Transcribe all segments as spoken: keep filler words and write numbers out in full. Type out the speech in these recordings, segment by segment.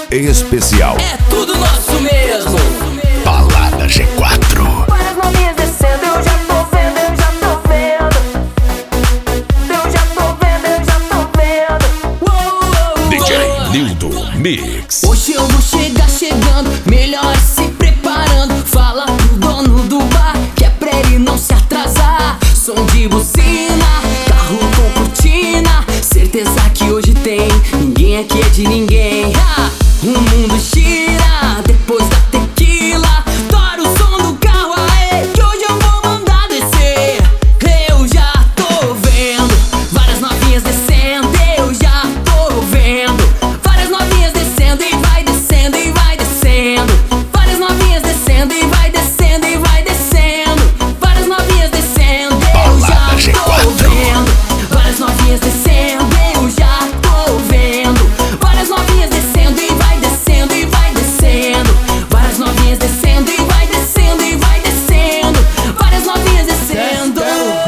Especial. É tudo nosso mesmo. Balada G quatro. Várias novinhas descendo, eu já tô vendo, eu já tô vendo. Eu já tô vendo, eu já tô vendo. Uou, uou, D J uou. Nildo Mix. Hoje eu vou chegar chegando, melhor é se preparando. Fala pro dono do bar que é pra ele não se atrasar. Som de buzina, carro com cortina. Certeza que hoje tem, ninguém aqui é de ninguém. Ah, o mundo gira depois da tequila. Tora o som do carro, aê, que hoje eu vou mandar descer. Eu já tô vendo várias novinhas descendo. Eu já tô vendo várias novinhas descendo e vai descendo e vai descendo. Várias novinhas descendo e vai descendo e vai descendo. Várias novinhas descendo. Eu Balada G já tô quatro. vendo várias novinhas descendo. Eu já tô vendo várias novinhas descendo e vai descendo e vai descendo. Várias novinhas descendo e vai descendo e vai descendo. Várias novinhas descendo.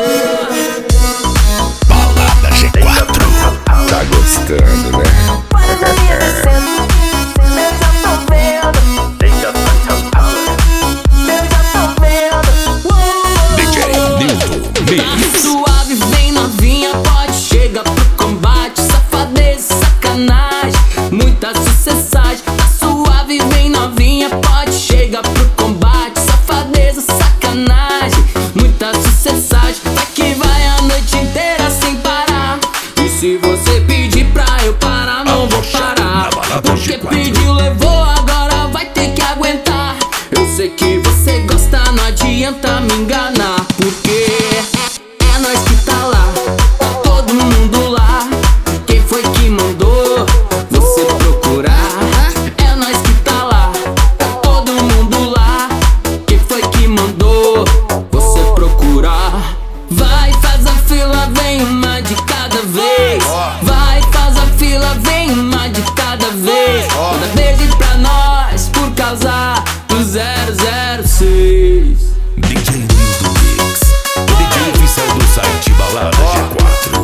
Balada G quatro. Tá gostando, né? Várias novinhas descendo, eu já tô vendo. Eu já tô vendo. D J Nildo Mix. Suave, vem novinha, pode chegar pro combate. Safadeza, sacanagem, muita sucessagem. Tá suave, vem novinha, pode chegar pro combate. Safadeza, sacanagem, muita sucessagem. Vai que vai a noite inteira sem parar. E se você pedir pra eu parar, não vou parar. Porque pediu, levou, agora vai ter que aguentar. Eu sei que você gosta, não adianta me enganar. Porque é nós que tá lá, tá todo mundo lá. Quem foi que mandou você procurar? É nós que tá lá, tá todo mundo lá. Quem foi que mandou você procurar? Vai, faz a fila, vem uma de cada vez. Vai, faz a fila, vem uma de cada vez. Manda beijo pra nós por causa do zero zero seis. D J Nildo Mix. D J oficial do site Balada G quatro.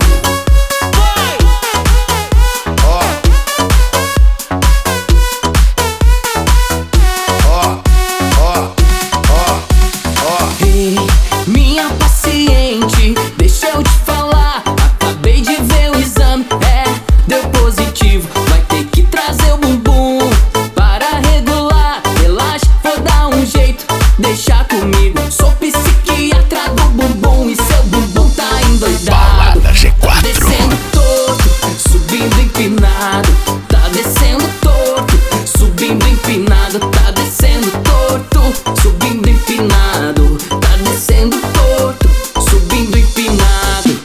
Ei, minha paciente, deixa eu te falar. Acabei de ver o exame, é, deu positivo. Vai ter que trazer o bumbum para regular. Relaxa, vou dar um jeito, deixa comigo. Sou psiquiatra do bumbum e seu bumbum tá endoidado. Balada G Tá quatro. descendo torto, subindo empinado. Tá descendo torto, subindo empinado. Tá descendo torto, subindo empinado. Tá descendo torto, subindo empinado.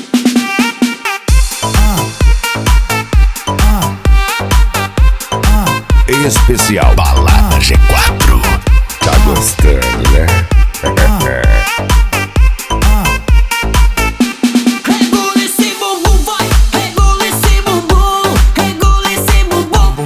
Especial Balada G quatro. Tá gostando, né? Regula esse bumbum, vai, regula esse bumbum, regula esse bumbum.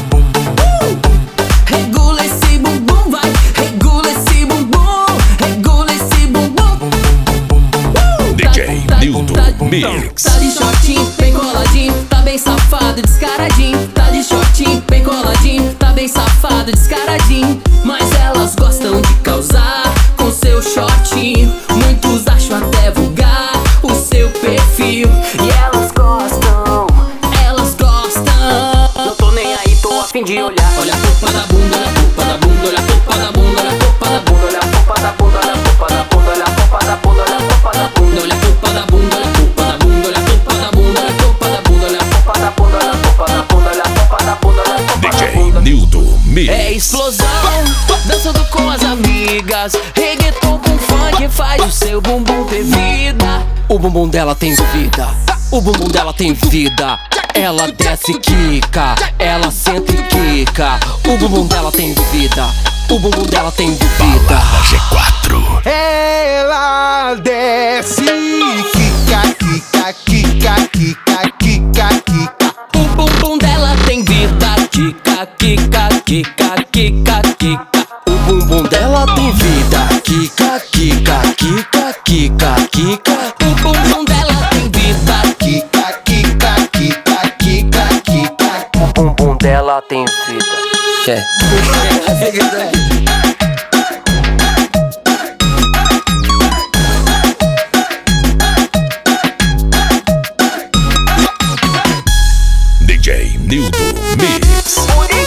Uh! Regula esse bumbum, vai, regula esse bumbum, regula esse bumbum. Uh! D J Tá- tá- Nildo tá- Mix. Tá de shortinho, bem coladinho, tá bem safado, descaradinho. Tá de shortinho, bem coladinho, tá bem safado, descaradinho. Mas elas gostam de causar com seu shortinho. Muitos acham até vulgar o seu perfil. E elas gostam, elas gostam. Não tô nem aí, tô a fim de olhar. Olha a polpa da bunda, olha a polpa da bunda, olha a polpa da bunda, olha a polpa da bunda, olha a polpa da bunda, olha a polpa da bunda, olha a polpa da bunda, olha a polpa da bunda, olha a polpa da bunda, olha a polpa da bunda, olha a polpa da bunda, olha a polpa da bunda, olha a polpa da bunda, olha a polpa da bunda, olha a polpa da bunda, olha a polpa da D J bunda. Nildo Mix. É explosão, dançando com as amigas. Reggaeton com funk faz o seu bumbum ter vida. O bumbum dela tem vida, o bumbum dela tem vida. Ela desce e quica, ela senta e quica. O bumbum dela tem vida, o bumbum dela tem vida. Balada G quatro. Ela desce, quica, quica, quica, quica, quica, quica. O bumbum dela tem vida, quica, quica, quica, quica, quica. O bumbum dela tem vida, quica, quica, quica, quica, quica. O bumbum dela tem vida, Quica, quica, quica, quica, quica. o bumbum dela dela tem vida. Quer? D J Nildo Mix.